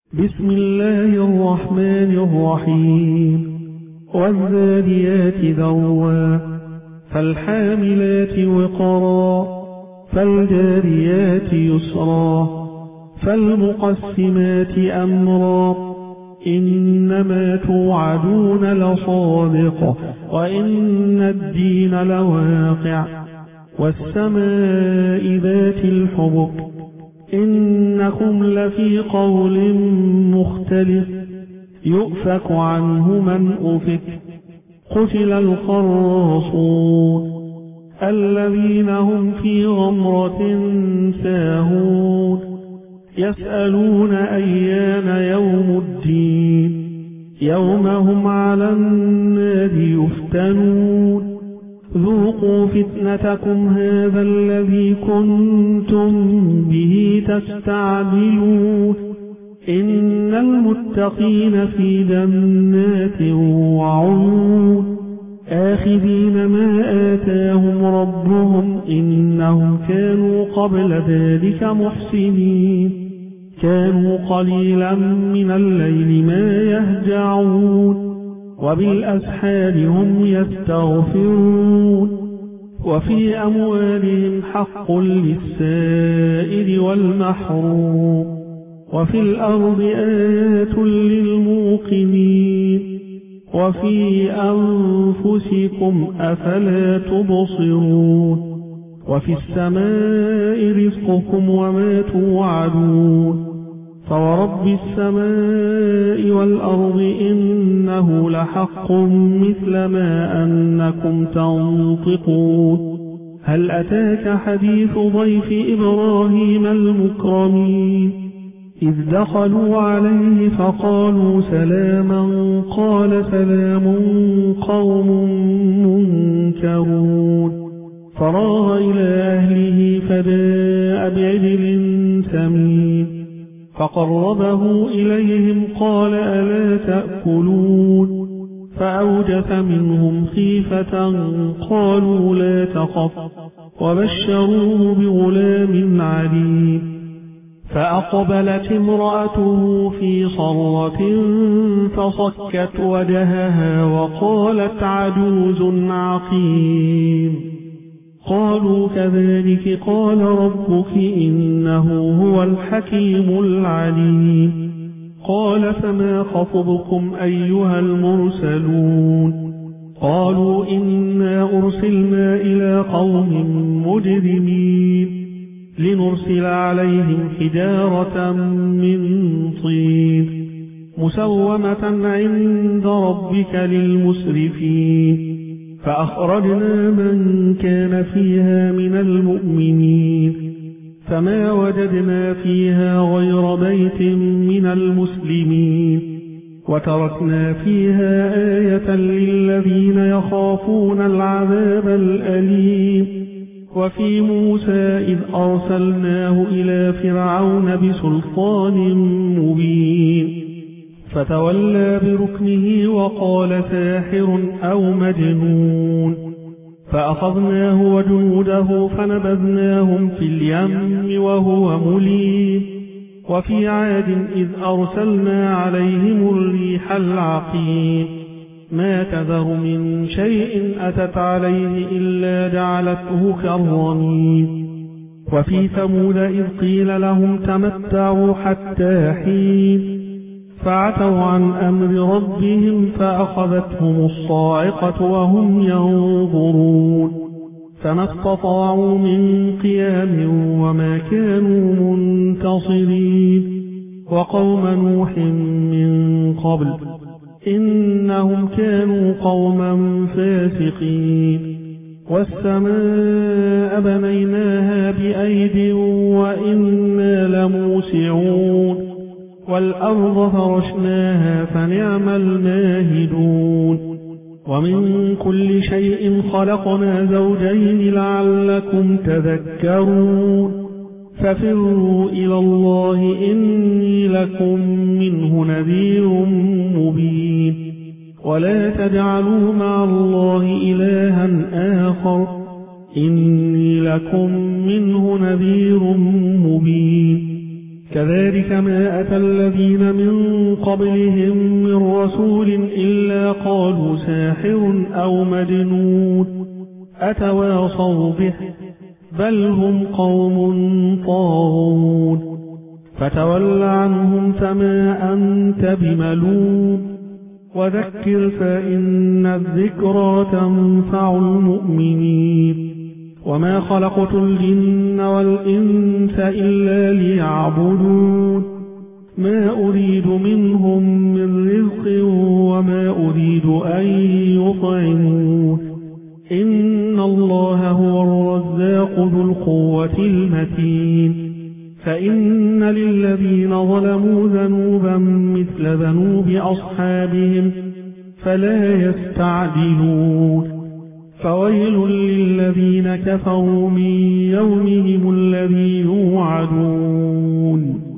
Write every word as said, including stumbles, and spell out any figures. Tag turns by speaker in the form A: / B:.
A: بسم الله الرحمن الرحيم والذاريات ذروا فالحاملات وقرا فالجاريات يسرا فالمقسمات أمرا إنما توعدون لصادق وإن الدين لواقع والسماء ذات الحبك إنكم لفي قول مختلف يؤفك عنه من أفك قتل الخراصون الذين هم في غمرة ساهون يسألون أيان يوم الدين يوم هم على النار يفتنون ذوقوا فتنتكم هذا الذي كنتم به تستعجلون إن المتقين في جنات وعيون آخذين ما آتاهم ربهم إنهم كانوا قبل ذلك محسنين كانوا قليلا من الليل ما يهجعون وبالأسحار هم يستغفرون وفي أموالهم حق للسائل والمحروم وفي الأرض آيات للموقنين وفي أنفسكم أفلا تبصرون وفي السماء رزقكم وما توعدون فورب السماء والأرض إنه لحق مثل ما أنكم تنطقون هل أتاك حديث ضيف إبراهيم المكرمين إذ دخلوا عليه فقالوا سلاما قال سلام قوم منكرون فراغ إلى أهله فجاء بعجل سمين فقربه إليهم قال ألا تأكلون فأوجس منهم خيفة قالوا لا تخف وبشروه بغلام عليم فأقبلت امرأته في صرة فصكت وجهها وقالت عجوز عقيم قالوا كذلك قال ربك إنه هو الحكيم العليم قال فما خطبكم أيها المرسلون قالوا إنا أرسلنا إلى قوم مجرمين لنرسل عليهم حجارة من طين مسومة عند ربك للمسرفين فأخرجنا من كان فيها من المؤمنين فما وجدنا فيها غير بيت من المسلمين وتركنا فيها آية للذين يخافون العذاب الأليم وفي موسى إذ أرسلناه إلى فرعون بسلطان مبين فتولى بركنه وقال ساحر أو مجنون فأخذناه وجنوده فنبذناهم في اليم وهو مليم وفي عاد إذ أرسلنا عليهم الريح العقيم ما تذر من شيء أتت عليه إلا جعلته كالرميم وفي ثمود إذ قيل لهم تمتعوا حتى حين فعتوا عن أمر ربهم فأخذتهم الصاعقة وهم ينظرون فما استطاعوا من قيام وما كانوا منتصرين وقوم نوح من قبل إنهم كانوا قوما فاسقين والسماء بنيناها بأيد وإنا لموسعون والأرض فرشناها فنعم الماهدون ومن كل شيء خلقنا زوجين لعلكم تذكرون ففروا إلى الله إني لكم منه نذير مبين ولا تجعلوا مع الله إلها آخر إني لكم منه نذير مبين كذلك ما أتى الذين من قبلهم من رسول إلا قالوا ساحر أو مجنون أتواصوا به بل هم قوم طاغون فتول عنهم فما أنت بملوم وذكر فإن الذكرى تنفع المؤمنين وما خلقت الجن والإنس إلا ليعبدون ما أريد منهم من رزق وما أريد أن يطعمون إن الله هو الرزاق ذو القوة المتين فإن للذين ظلموا ذنوبا مثل ذنوب أصحابهم فلا يستعجلون فويل للذين كفروا من يومهم الذي يوعدون